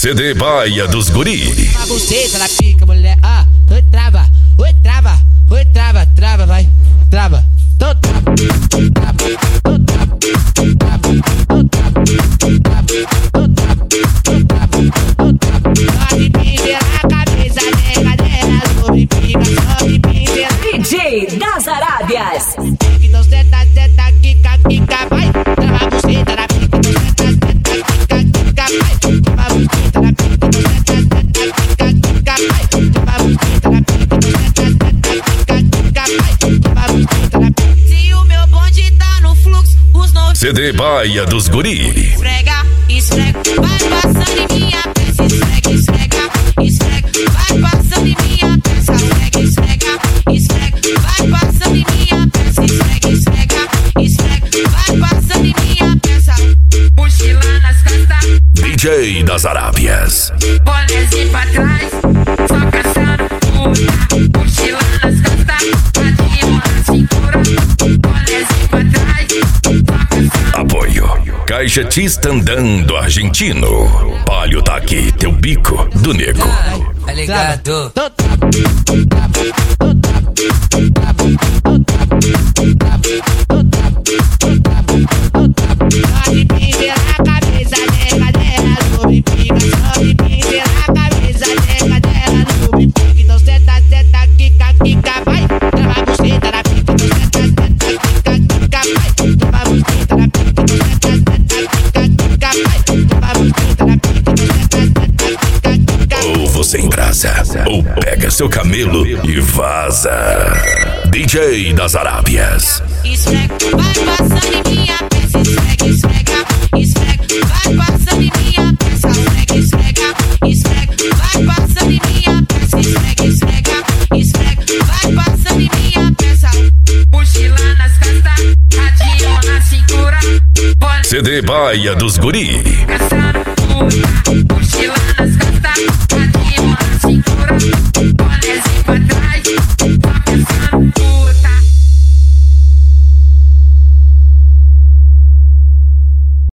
CD Baia dos Guri. A buceta na pica, mulher, oi trava, oi trava, oi trava, trava, vai, trava, tô trava, trava, tô trava, trava, tô trava, trava, tô trava, tô trava, tô trava. Só de pincelar a cabeça, nega dela, sobre pica, só de pincelar. DJ das Arábias. Então senta, senta, quica, quica, vai, trava a buceta na pica, então senta, senta, quica, quica, vai, trava a buceta na pica, então senta, senta, quica, quica, vai, trava a buceta na pica, então senta, senta, quica, quica, vai, trava a buceta na pica. Se o meu bonde tá no fluxo, os novos CD Baia dos Guri. esfrega, esfrega, vai passando em minha peça, esfrega, esfrega, esfrega, vai passando em minha peça, esfrega, esfrega, esfrega, vai passando em minha peça, esfrega, esfrega, esfrega, vai passando em minha peça. Mochila nas costas, DJ das Arábias. bonezinho pra trás, só caçando puta. Mochila nas costas, radinho na cintura, bonezinho pra trás, só caçando. Apoio Caixetista Andando Argentino. Palio tá aqui, teu bico do nego. Tá ligado? Só de pincelar a cabeça, nega dela, sobre pica. Só de pincelar a cabeça, nega dela, sobre pica. Então senta, senta, quica, quica, vai, trava a buceta na pica. Então senta, senta, quica, quica, vai, trava a buceta na pica. Então senta, senta, quica, quica, vai, trava a buceta na pica. Então senta, senta, quica, quica. Ou você embrasa, ou pega seu camelo e vaza. DJ das Arábias. Esfrega, vai passando em minha peça, esfrega, esfrega, esfrega, vai passando em minha peça, esfrega, esfrega, esfrega, vai passando em minha peça, esfrega, esfrega, esfrega, vai passando em minha peça. Mochila nas costas, radinho na cintura, CD Baia dos Guri. caçando puta. Mochila nas costas,